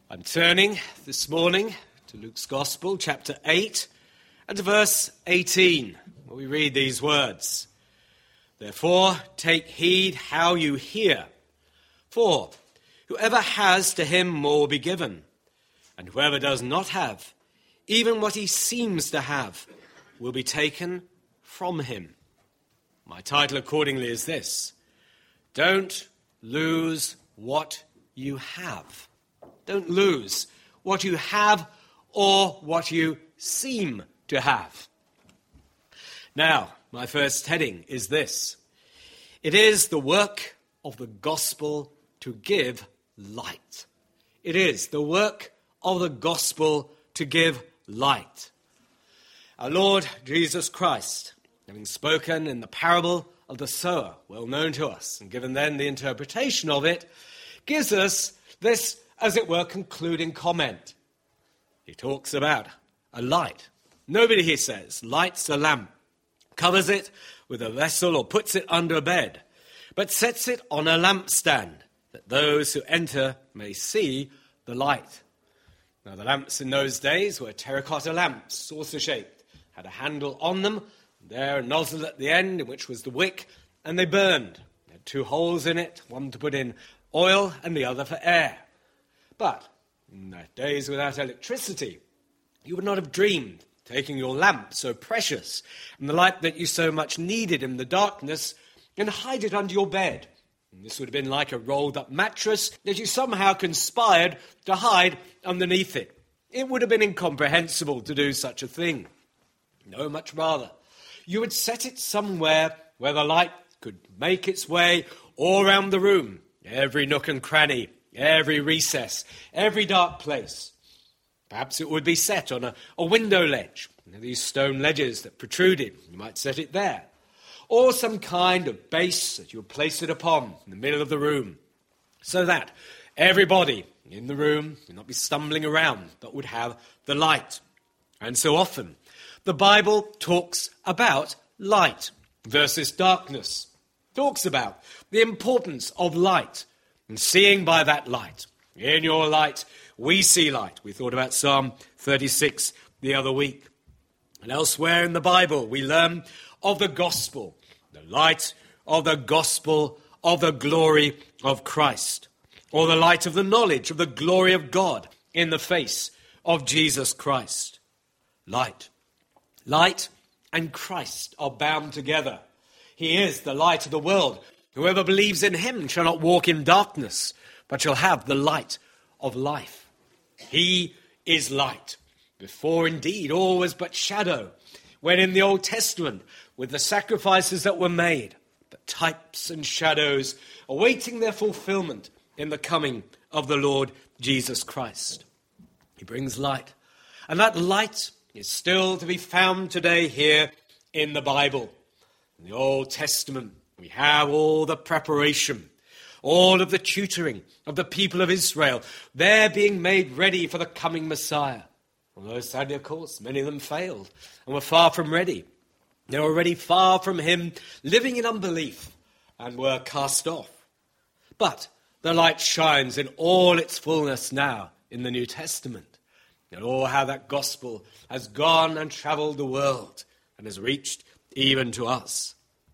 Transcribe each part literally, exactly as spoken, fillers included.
I'm turning this morning to Luke's Gospel, chapter eight, and to verse eighteen, where we read these words. Therefore, take heed how you hear. For whoever has, to him more will be given, and whoever does not have, even what he seems to have, will be taken from him. My title accordingly is this: Don't lose what you have. Don't lose what you have or what you seem to have. Now, my first heading is this. It is the work of the gospel to give light. It is the work of the gospel to give light. Our Lord Jesus Christ, having spoken in the parable of the sower, well known to us, and given then the interpretation of it, gives us this, as it were, concluding comment. He talks about a light. Nobody, he says, lights a lamp, covers it with a vessel or puts it under a bed, but sets it on a lampstand, that those who enter may see the light. Now, the lamps in those days were terracotta lamps, saucer-shaped, had a handle on them, and there a nozzle at the end, in which was the wick, and they burned. They had two holes in it, one to put in oil and the other for air. But in the days without electricity, you would not have dreamed, taking your lamp so precious and the light that you so much needed in the darkness, and hide it under your bed. And this would have been like a rolled-up mattress that you somehow conspired to hide underneath it. It would have been incomprehensible to do such a thing. No, much rather. You would set it somewhere where the light could make its way all round the room, every nook and cranny, every recess, every dark place. Perhaps it would be set on a, a window ledge, you know, these stone ledges that protruded. You might set it there. Or some kind of base that you would place it upon in the middle of the room, so that everybody in the room would not be stumbling around, but would have the light. And so often, the Bible talks about light versus darkness, talks about the importance of light, and seeing by that light. In your light, we see light. We thought about Psalm thirty-six the other week. And elsewhere in the Bible, we learn of the gospel, the light of the gospel of the glory of Christ, or the light of the knowledge of the glory of God in the face of Jesus Christ. Light. Light and Christ are bound together. He is the light of the world. Whoever believes in him shall not walk in darkness, but shall have the light of life. He is light. Before, indeed, all was but shadow, when in the Old Testament, with the sacrifices that were made, but types and shadows awaiting their fulfillment in the coming of the Lord Jesus Christ. He brings light, and that light is still to be found today here in the Bible. In the Old Testament, we have all the preparation, all of the tutoring of the people of Israel. They're being made ready for the coming Messiah. Although sadly, of course, many of them failed and were far from ready. They were already far from him, living in unbelief, and were cast off. But the light shines in all its fullness now in the New Testament. And oh, how that gospel has gone and traveled the world and has reached even to us.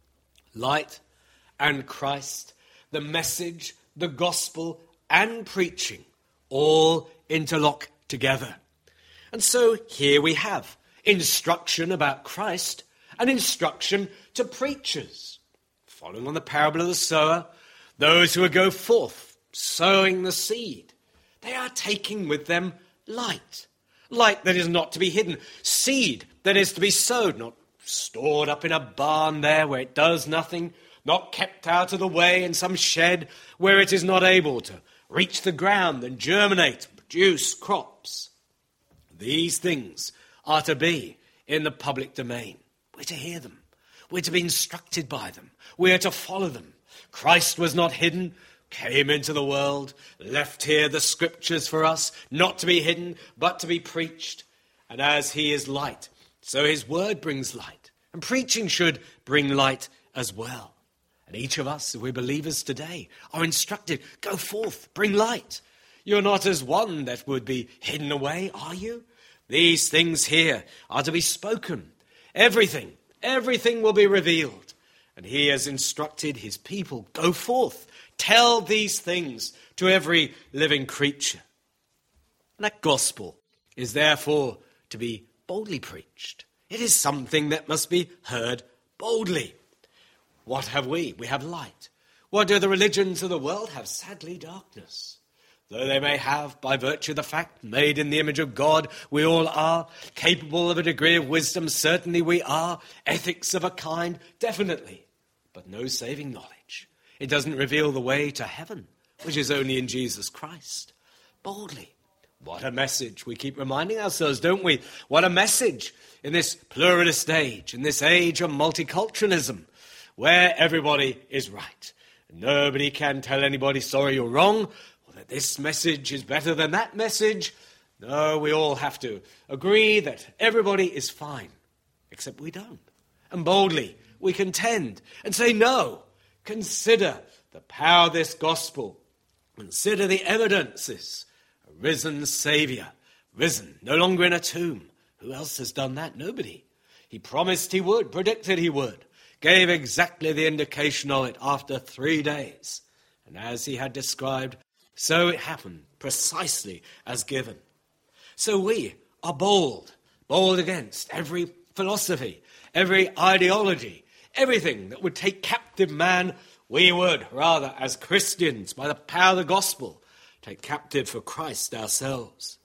Light and Christ, the message, the gospel, and preaching all interlock together. And so here we have instruction about Christ and instruction to preachers. Following on the parable of the sower, those who go forth sowing the seed, they are taking with them light. Light that is not to be hidden. Seed that is to be sowed, not stored up in a barn there where it does nothing, not kept out of the way in some shed where it is not able to reach the ground and germinate and produce crops. These things are to be in the public domain. We're to hear them. We're to be instructed by them. We're to follow them. Christ was not hidden, came into the world, left here the scriptures for us, not to be hidden, but to be preached. And as he is light, so his word brings light. And preaching should bring light as well. And each of us, if we're believers today, are instructed, go forth, bring light. You're not as one that would be hidden away, are you? These things here are to be spoken. Everything, everything will be revealed. And he has instructed his people, go forth, tell these things to every living creature. And that gospel is therefore to be boldly preached. It is something that must be heard boldly. What have we? We have light. What do the religions of the world have? Sadly, darkness. Though they may have, by virtue of the fact, made in the image of God, we all are, capable of a degree of wisdom, certainly we are, ethics of a kind, definitely, but no saving knowledge. It doesn't reveal the way to heaven, which is only in Jesus Christ. Boldly. What a message. We keep reminding ourselves, don't we? What a message in this pluralist age, in this age of multiculturalism, where everybody is right. Nobody can tell anybody sorry you're wrong, or that this message is better than that message. No, we all have to agree that everybody is fine, except we don't. And boldly we contend and say, no, consider the power of this gospel. Consider the evidences. A risen Saviour, risen, no longer in a tomb. Who else has done that? Nobody. He promised he would, predicted he would, gave exactly the indication of it after three days. And as he had described, so it happened, precisely as given. So we are bold, bold against every philosophy, every ideology, everything that would take captive man. We would, rather, as Christians, by the power of the gospel, take captive for Christ ourselves.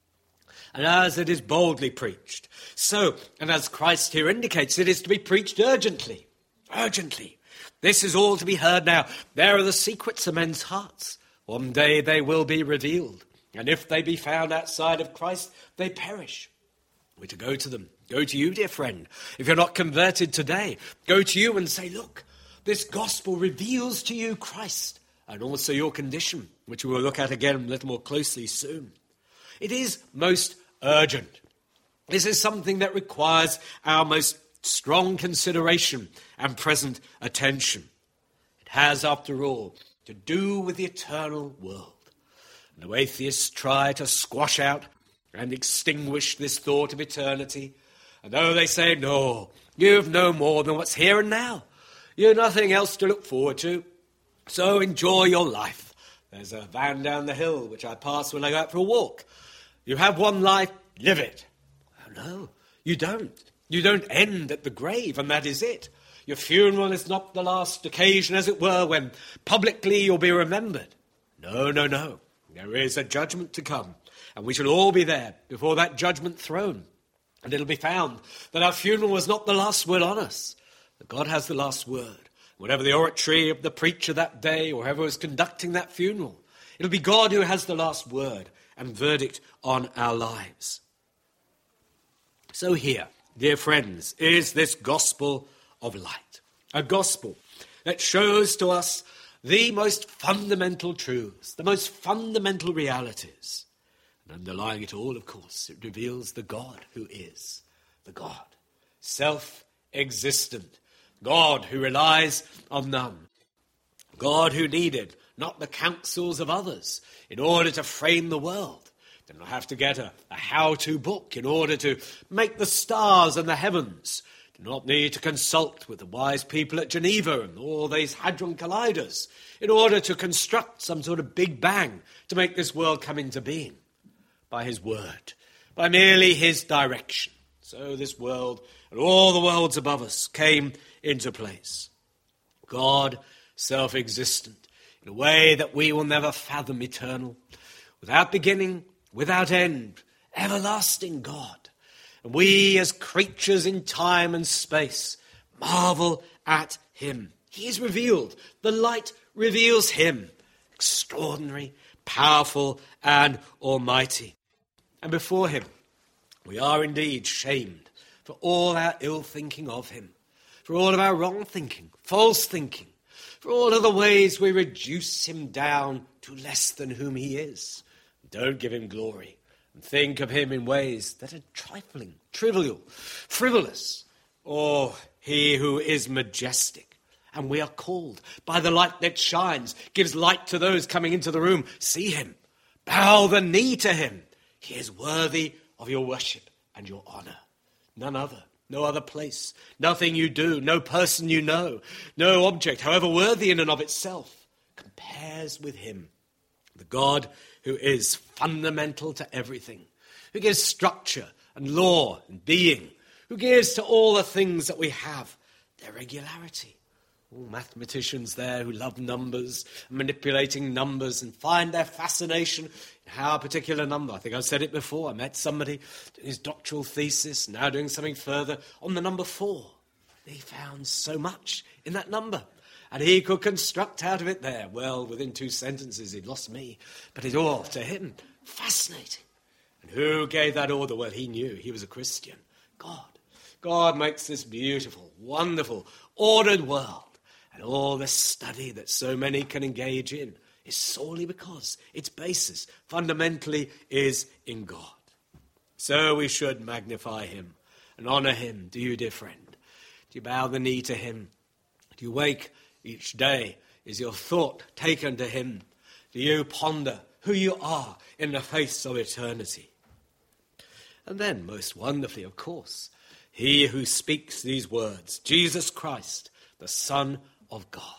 And as it is boldly preached, so, and as Christ here indicates, it is to be preached urgently, urgently. This is all to be heard now. There are the secrets of men's hearts. One day they will be revealed. And if they be found outside of Christ, they perish. We're to go to them. Go to you, dear friend. If you're not converted today, go to you and say, look, this gospel reveals to you Christ and also your condition, which we will look at again a little more closely soon. It is most urgent. This is something that requires our most strong consideration and present attention. It has, after all, to do with the eternal world. No atheists try to squash out and extinguish this thought of eternity. And though they say, no, you've no more than what's here and now. You've nothing else to look forward to. So enjoy your life. There's a van down the hill which I pass when I go out for a walk. You have one life, live it. Oh, no, you don't. You don't end at the grave, and that is it. Your funeral is not the last occasion, as it were, when publicly you'll be remembered. No, no, no. There is a judgment to come, and we shall all be there before that judgment throne. And it'll be found that our funeral was not the last word on us, that God has the last word. Whatever the oratory of the preacher that day, or whoever was conducting that funeral, it'll be God who has the last word and verdict on our lives. So here, dear friends, is this gospel of light. A gospel that shows to us the most fundamental truths, the most fundamental realities. And underlying it all, of course, it reveals the God who is, the God, self-existent, God who relies on none, God who needed not the counsels of others in order to frame the world. Did not have to get a, a how-to book in order to make the stars and the heavens. Did not need to consult with the wise people at Geneva and all these hadron colliders in order to construct some sort of big bang to make this world come into being. By his word, by merely his direction. So this world and all the worlds above us came into place. God, self-existent, in a way that we will never fathom, eternal, without beginning, without end, everlasting God. And we as creatures in time and space marvel at him. He is revealed. The light reveals him. Extraordinary, powerful, and almighty. And before him, we are indeed shamed for all our ill thinking of him, for all of our wrong thinking, false thinking, for all of the ways we reduce him down to less than whom he is. Don't give him glory and think of him in ways that are trifling, trivial, frivolous. Or he who is majestic. And we are called by the light that shines, gives light to those coming into the room. See him. Bow the knee to him. He is worthy of your worship and your honor. None other, no other place, nothing you do, no person you know, no object, however worthy in and of itself, compares with him, the God who is fundamental to everything, who gives structure and law and being, who gives to all the things that we have their regularity. All mathematicians there who love numbers, manipulating numbers, and find their fascination in how a particular number. I think I've said it before. I met somebody doing his doctoral thesis, now doing something further on the number four. He found so much in that number, and he could construct out of it there. Well, within two sentences, he'd lost me, but it all, to him, fascinating. And who gave that order? Well, he knew. He was a Christian. God. God makes this beautiful, wonderful, ordered world. And all this study that so many can engage in is solely because its basis fundamentally is in God. So we should magnify him and honor him. Do you, dear friend? Do you bow the knee to him? Do you wake each day? Is your thought taken to him? Do you ponder who you are in the face of eternity? And then, most wonderfully, of course, he who speaks these words, Jesus Christ, the Son of God.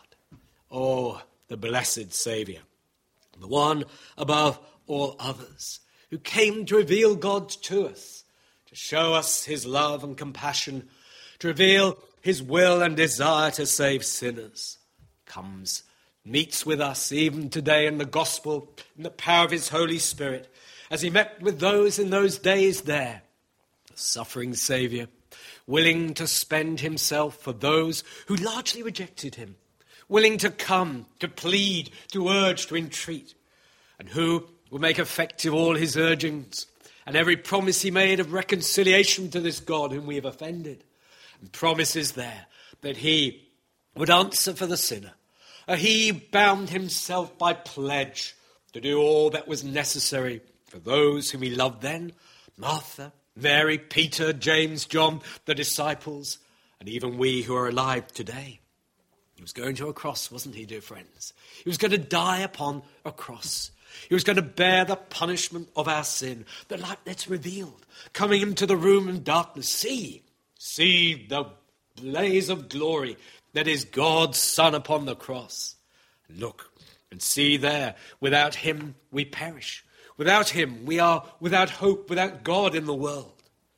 Oh, the blessed Saviour, the one above all others, who came to reveal God to us, to show us his love and compassion, to reveal his will and desire to save sinners, comes, meets with us even today in the gospel, in the power of his Holy Spirit, as he met with those in those days there, the suffering Saviour, willing to spend himself for those who largely rejected him, willing to come, to plead, to urge, to entreat, and who will make effective all his urgings and every promise he made of reconciliation to this God whom we have offended, and promises there that he would answer for the sinner. Uh, he bound himself by pledge to do all that was necessary for those whom he loved then, Martha, Mary, Peter, James, John, the disciples, and even we who are alive today. He was going to a cross, wasn't he, dear friends? He was going to die upon a cross. He was going to bear the punishment of our sin, the light that's revealed, coming into the room in darkness. See, see the blaze of glory that is God's Son upon the cross. Look and see there, without him we perish. Without him, we are without hope, without God in the world.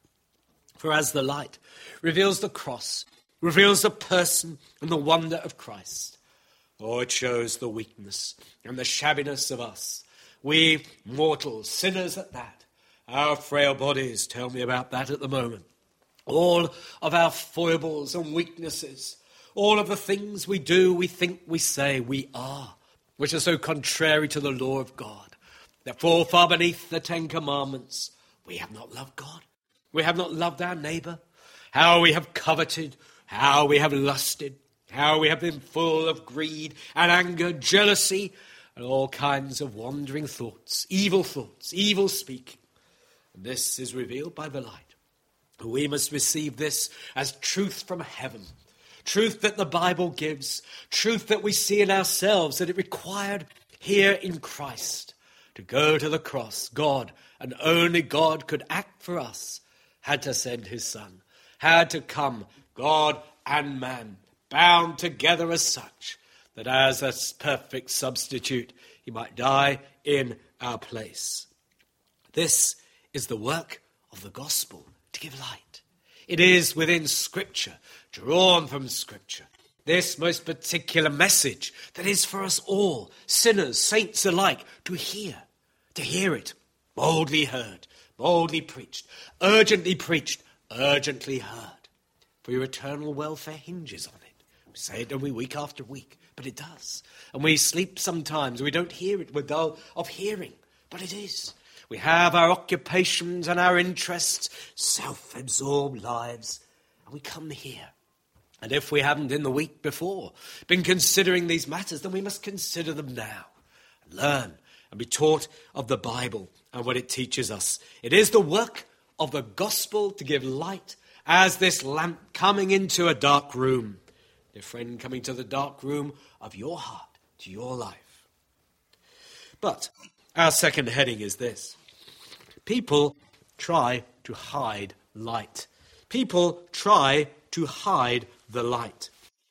For as the light reveals the cross, reveals the person and the wonder of Christ, oh, it shows the weakness and the shabbiness of us. We mortals, sinners at that, our frail bodies, tell me about that at the moment. All of our foibles and weaknesses, all of the things we do, we think, we say, we are, which are so contrary to the law of God. That fall far beneath the Ten Commandments. We have not loved God. We have not loved our neighbour. How we have coveted. How we have lusted. How we have been full of greed and anger, jealousy, and all kinds of wandering thoughts, evil thoughts, evil speaking. And this is revealed by the light. We must receive this as truth from heaven. Truth that the Bible gives. Truth that we see in ourselves, that it required here in Christ. To go to the cross, God, and only God could act for us, had to send his Son, had to come, God and man, bound together as such, that as a perfect substitute, he might die in our place. This is the work of the gospel, to give light. It is within Scripture, drawn from Scripture, this most particular message that is for us all, sinners, saints alike, to hear, to hear it, boldly heard, boldly preached, urgently preached, urgently heard. For your eternal welfare hinges on it. We say it, don't we, week after week, but it does. And we sleep sometimes, we don't hear it, we're dull of hearing, but it is. We have our occupations and our interests, self-absorbed lives, and we come here. And if we haven't in the week before been considering these matters, then we must consider them now. Learn and be taught of the Bible and what it teaches us. It is the work of the gospel to give light as this lamp coming into a dark room. Dear friend, coming to the dark room of your heart, to your life. But Our second heading is this. People try to hide light. People try to hide the light.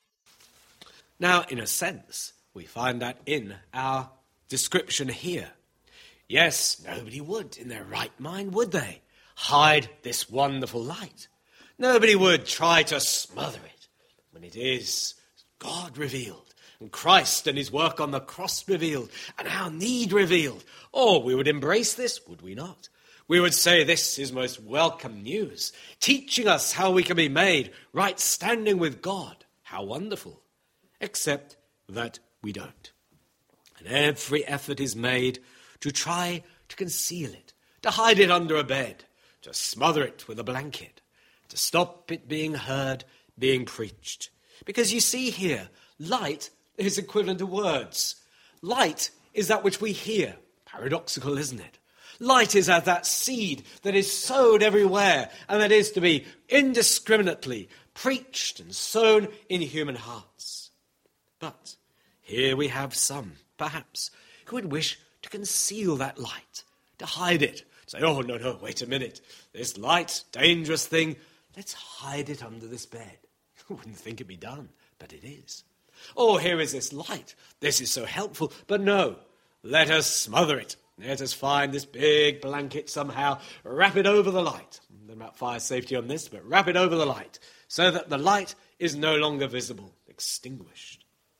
Now, in a sense, we find that in our description here. Yes, nobody would, in their right mind, would they, hide this wonderful light? Nobody would try to smother it when it is God revealed, and Christ and his work on the cross revealed, and our need revealed. Or we would embrace this, would we not? We would say this is most welcome news, teaching us how we can be made right standing with God. How wonderful. Except that we don't. And every effort is made to try to conceal it, to hide it under a bed, to smother it with a blanket, to stop it being heard, being preached. Because you see here, light is equivalent to words. Light is that which we hear. Paradoxical, isn't it? Light is as that seed that is sowed everywhere and that is to be indiscriminately preached and sown in human hearts. But here we have some, perhaps, who would wish to conceal that light, to hide it. Say, oh, no, no, wait a minute. This light, dangerous thing, let's hide it under this bed. I wouldn't think it'd be done, but it is. Oh, here is this light. This is so helpful. But no, let us smother it. Let us find this big blanket somehow, wrap it over the light. I don't know about fire safety on this, but wrap it over the light so that the light is no longer visible, extinguished.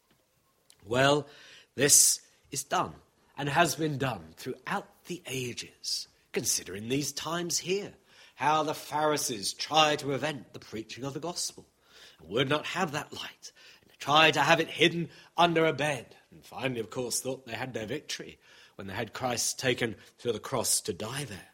Well, this is done and has been done throughout the ages. Consider in these times here how the Pharisees tried to prevent the preaching of the gospel and would not have that light and tried to have it hidden under a bed and finally, of course, thought they had their victory when they had Christ taken to the cross to die there.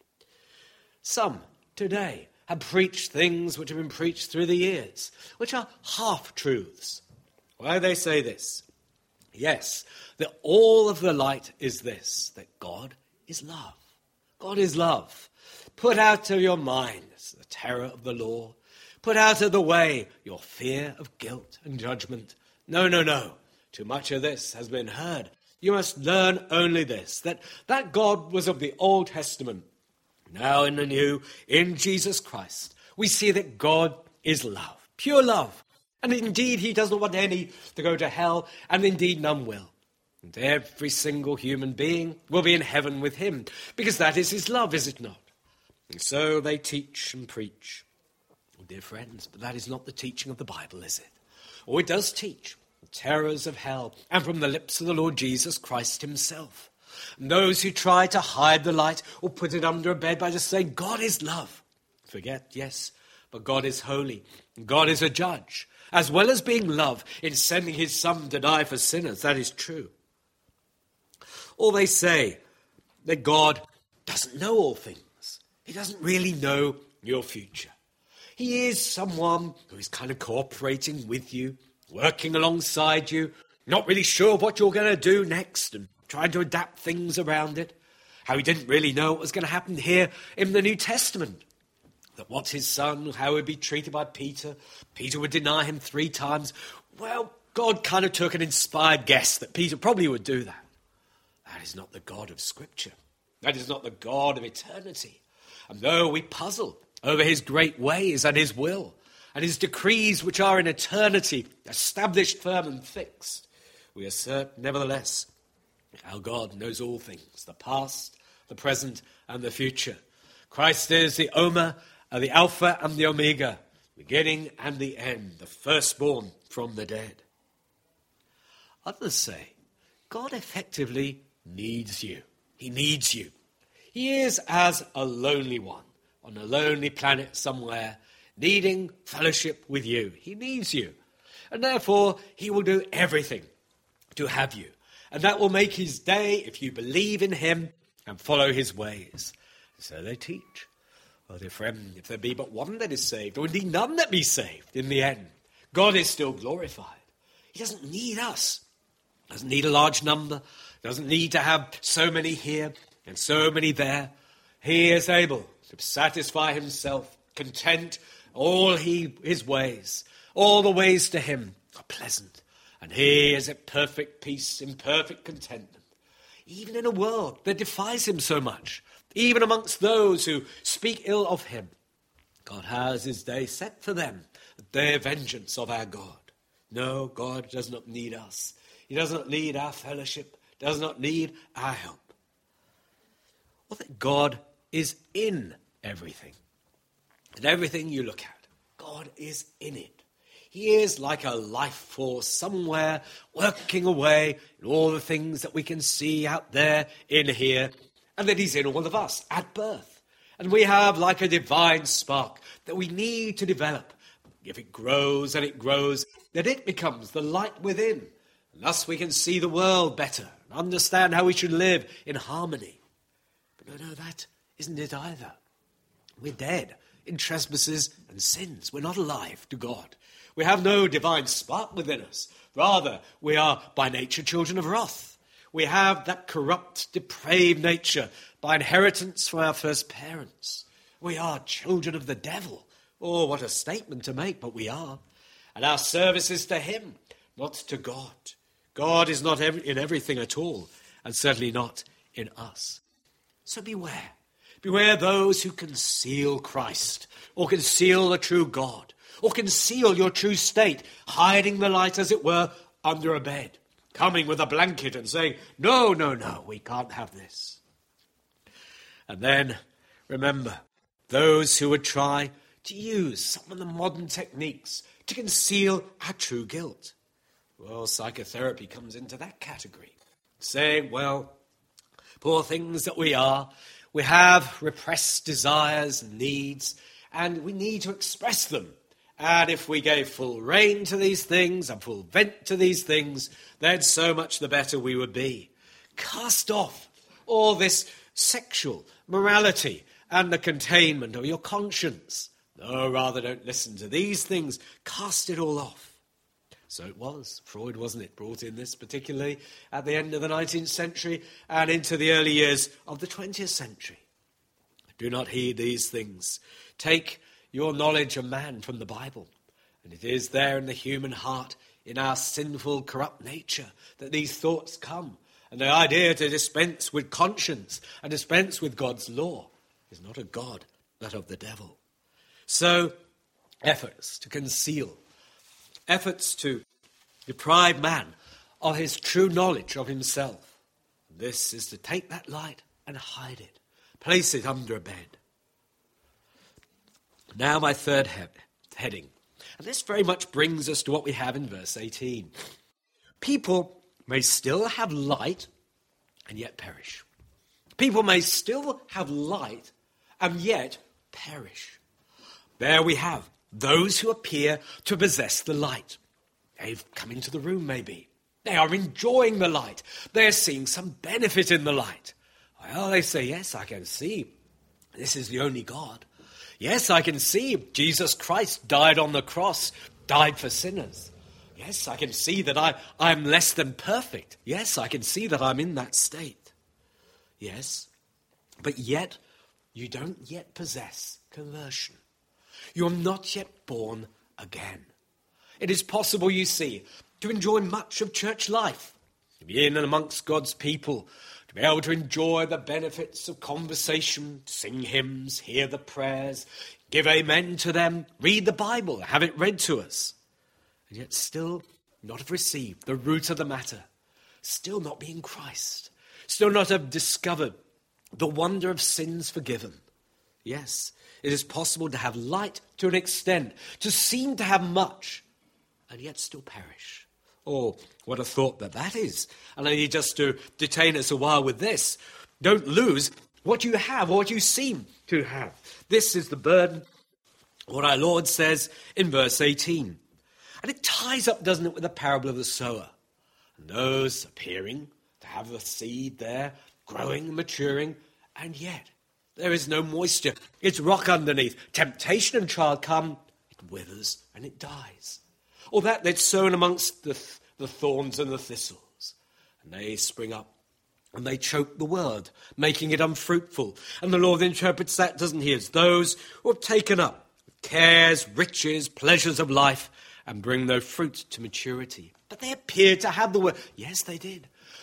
Some today have preached things which have been preached through the years, which are half-truths. Why they say this? Yes, that all of the light is this, that God is love. God is love. Put out of your minds the terror of the law. Put out of the way your fear of guilt and judgment. No, no, no. Too much of this has been heard. You must learn only this, that that God was of the Old Testament. Now in the New, in Jesus Christ, we see that God is love, pure love. And indeed, he does not want any to go to hell, and indeed none will. And every single human being will be in heaven with him, because that is his love, is it not? And so they teach and preach. Oh, dear friends, but that is not the teaching of the Bible, is it? Oh, it does teach the terrors of hell, and from the lips of the Lord Jesus Christ himself. And those who try to hide the light or put it under a bed by just saying, God is love. Forget, yes, but God is holy. God is a judge. As well as being love in sending his son to die for sinners, that is true. Or they say that God doesn't know all things. He doesn't really know your future. He is someone who is kind of cooperating with you, working alongside you, not really sure what you're going to do next and trying to adapt things around it. How he didn't really know what was going to happen here in the New Testament. That what his son, how he would be treated by Peter. Peter would deny him three times. Well, God kind of took an inspired guess that Peter probably would do that. That is not the God of Scripture. That is not the God of eternity. And though we puzzle over his great ways and his will, and his decrees which are in eternity, established firm and fixed, we assert, nevertheless, our God knows all things, the past, the present, and the future. Christ is the Oma, uh, the Alpha and the Omega, beginning and the end, the firstborn from the dead. Others say, God effectively needs you. He needs you. He is as a lonely one on a lonely planet somewhere, needing fellowship with you. He needs you. And therefore, he will do everything to have you. And that will make his day if you believe in him and follow his ways. So they teach. Well, dear friend, if there be but one that is saved, or indeed none that be saved in the end, God is still glorified. He doesn't need us. Doesn't need a large number. Doesn't need to have so many here and so many there. He is able to satisfy himself, content all he, his ways. All the ways to him are pleasant. And he is at perfect peace, in perfect contentment. even in a world that defies him so much, even amongst those who speak ill of him, God has his day set for them, the day of vengeance of our God. No, God does not need us. He does not need our fellowship, does not need our help. Or that God is in everything. And everything you look at, God is in it. He is like a life force somewhere working away in all the things that we can see out there in here, and that he's in all of us at birth. And we have like a divine spark that we need to develop. If it grows and it grows, then it becomes the light within. And thus we can see the world better and understand how we should live in harmony. But no, no, that isn't it either. We're dead in trespasses and sins. We're not alive to God. We have no divine spark within us. Rather, we are by nature children of wrath. We have that corrupt, depraved nature by inheritance from our first parents. We are children of the devil. Oh, what a statement to make, but we are. And our service is to him, not to God. God is not in everything at all, and certainly not in us. So beware. Beware those who conceal Christ, or conceal the true God, or conceal your true state, hiding the light, as it were, under a bed, coming with a blanket and saying, no, no, no, we can't have this. And then, remember, those who would try to use some of the modern techniques to conceal our true guilt. Well, psychotherapy comes into that category, saying, well, poor things that we are, we have repressed desires and needs, and we need to express them. And if we gave full rein to these things and full vent to these things, then so much the better we would be. Cast off all this sexual morality and the containment of your conscience. No, rather don't listen to these things. Cast it all off. So it was. Freud, wasn't it, brought in this particularly at the end of the nineteenth century and into the early years of the twentieth century. Do not heed these things. Take your knowledge of man from the Bible. And it is there in the human heart, in our sinful, corrupt nature, that these thoughts come. And the idea to dispense with conscience and dispense with God's law is not of God, but of the devil. So, efforts to conceal, efforts to deprive man of his true knowledge of himself. This is to take that light and hide it, place it under a bed. Now my third he- heading, and this very much brings us to what we have in verse eighteen. People may still have light and yet perish. People may still have light and yet perish. There we have those who appear to possess the light. They've come into the room maybe. They are enjoying the light. They're seeing some benefit in the light. Well, they say, yes, I can see this is the only God. Yes, I can see Jesus Christ died on the cross, died for sinners. Yes, I can see that I, I'm less than perfect. Yes, I can see that I'm in that state. Yes, but yet you don't yet possess conversion. You're not yet born again. It is possible, you see, to enjoy much of church life, to be in and amongst God's people, to be able to enjoy the benefits of conversation, sing hymns, hear the prayers, give amen to them, read the Bible, have it read to us, and yet still not have received the root of the matter, still not be in Christ, still not have discovered the wonder of sins forgiven. Yes, it is possible to have light to an extent, to seem to have much, and yet still perish. Oh, what a thought that that is. And I need just to detain us a while with this. Don't lose what you have or what you seem to have. This is the burden, what our Lord says in verse eighteen. And it ties up, doesn't it, with the parable of the sower. And those appearing to have the seed there, growing, maturing, and yet there is no moisture. It's rock underneath. Temptation and trial come, it withers and it dies. Or that that's sown amongst the, th- the thorns and the thistles. And they spring up and they choke the word, making it unfruitful. And the Lord interprets that, doesn't he, as those who have taken up cares, riches, pleasures of life, and bring no fruit to maturity. But they appeared to have the word. Yes, they did.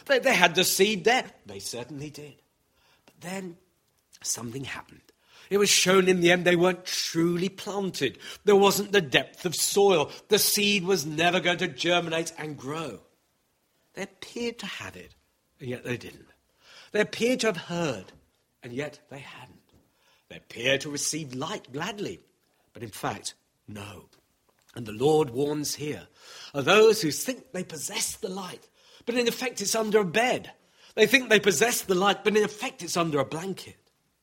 They, they had the seed there. They certainly did. But then something happened. It was shown in the end they weren't truly planted. There wasn't the depth of soil. The seed was never going to germinate and grow. They appeared to have it, and yet they didn't. They appeared to have heard, and yet they hadn't. They appeared to receive light gladly, but in fact, no. And the Lord warns here of those who think they possess the light, but in effect it's under a bed. They think they possess the light, but in effect it's under a blanket.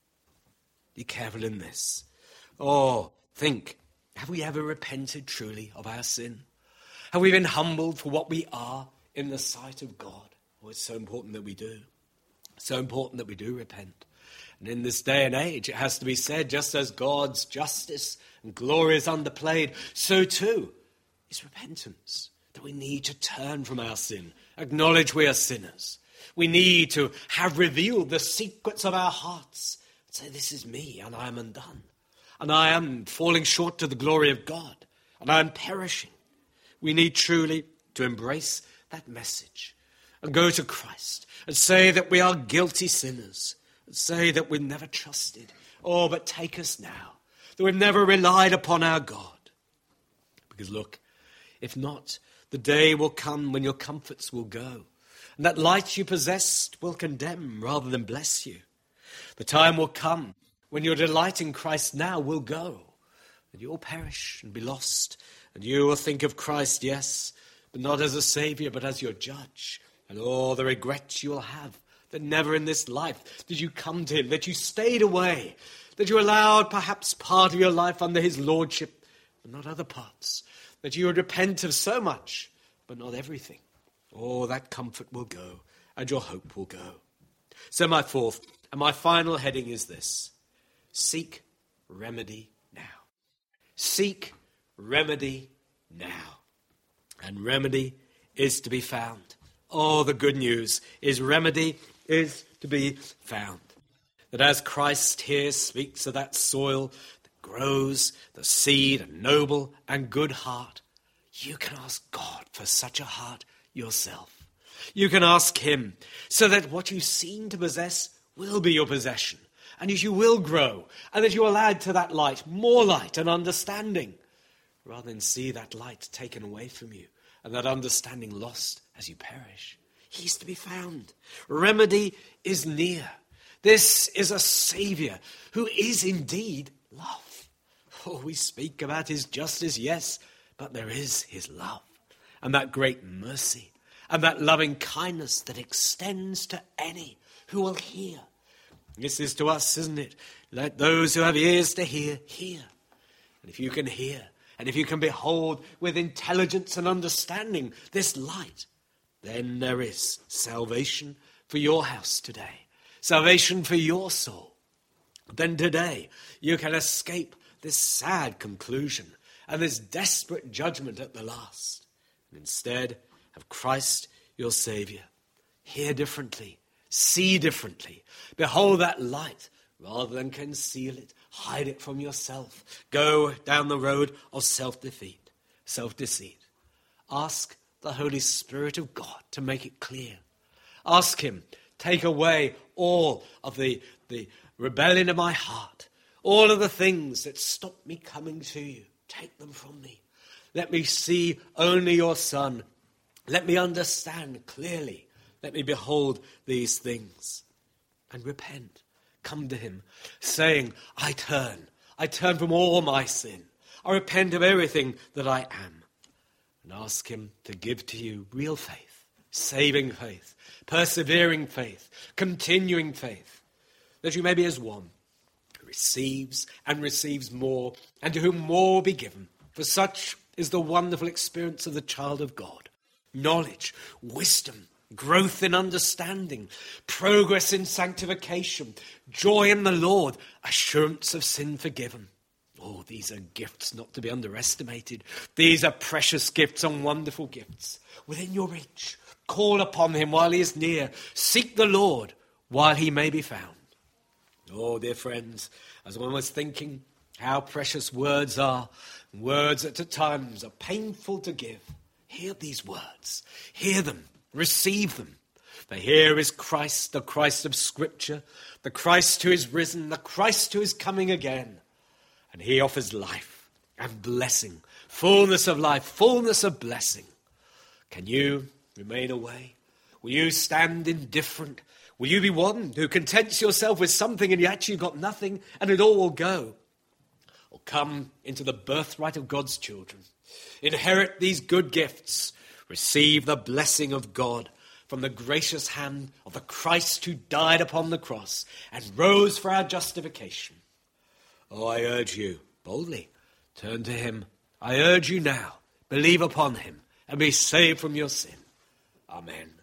Be careful in this. Oh, think, have we ever repented truly of our sin? Have we been humbled for what we are in the sight of God? Oh, it's so important that we do. So important that we do repent. And in this day and age, it has to be said, just as God's justice and glory is underplayed, so too is repentance. That we need to turn from our sin, acknowledge we are sinners. We need to have revealed the secrets of our hearts. Say, this is me, and I am undone. And I am falling short to the glory of God. And I am perishing. We need truly to embrace that message and go to Christ and say that we are guilty sinners. And say that we've never trusted. Oh, but take us now. That we've never relied upon our God. Because look, if not, the day will come when your comforts will go. And that light you possessed will condemn rather than bless you. The time will come when your delight in Christ now will go, and you will perish and be lost, and you will think of Christ, yes, but not as a Saviour, but as your judge, and all the regrets you will have, that never in this life did you come to him, that you stayed away, that you allowed perhaps part of your life under his lordship, but not other parts, that you would repent of so much, but not everything. Oh, that comfort will go, and your hope will go. So my fourth and my final heading is this: seek remedy now. Seek remedy now. And remedy is to be found. Oh, the good news is remedy is to be found. That as Christ here speaks of that soil that grows the seed, a noble and good heart, you can ask God for such a heart yourself. You can ask him so that what you seem to possess will be your possession, and that you will grow, and that you will add to that light more light and understanding, rather than see that light taken away from you and that understanding lost as you perish. He's to be found. Remedy is near. This is a Saviour who is indeed love. Oh, we speak about his justice, yes, but there is his love, and that great mercy, and that loving kindness that extends to any who will hear. This is to us, isn't it? Let those who have ears to hear, hear. And if you can hear, and if you can behold with intelligence and understanding this light, then there is salvation for your house today. Salvation for your soul. Then today you can escape this sad conclusion and this desperate judgment at the last. And instead, have Christ your Saviour. Hear differently, see differently, behold that light rather than conceal it, hide it from yourself. Go down the road of self-defeat, self-deceit. Ask the Holy Spirit of God to make it clear. Ask him, take away all of the, the rebellion of my heart, all of the things that stop me coming to you. Take them from me. Let me see only your Son. Let me understand clearly. Let me behold these things. And repent. Come to him, saying, I turn. I turn from all my sin. I repent of everything that I am. And ask him to give to you real faith, saving faith, persevering faith, continuing faith, that you may be as one who receives and receives more, and to whom more will be given. For such is the wonderful experience of the child of God. Knowledge, wisdom, growth in understanding, progress in sanctification, joy in the Lord, assurance of sin forgiven. Oh, these are gifts not to be underestimated. These are precious gifts and wonderful gifts within your reach. Call upon him while he is near. Seek the Lord while he may be found. Oh, dear friends, as one was thinking how precious words are, words that at times are painful to give, hear these words. Hear them. Receive them. For here is Christ, the Christ of Scripture, the Christ who is risen, the Christ who is coming again. And he offers life and blessing, fullness of life, fullness of blessing. Can you remain away? Will you stand indifferent? Will you be one who contents yourself with something and you actually got nothing and it all will go? Or come into the birthright of God's children, inherit these good gifts, receive the blessing of God from the gracious hand of the Christ who died upon the cross and rose for our justification. Oh, I urge you, boldly, turn to him. I urge you now, believe upon him and be saved from your sin. Amen.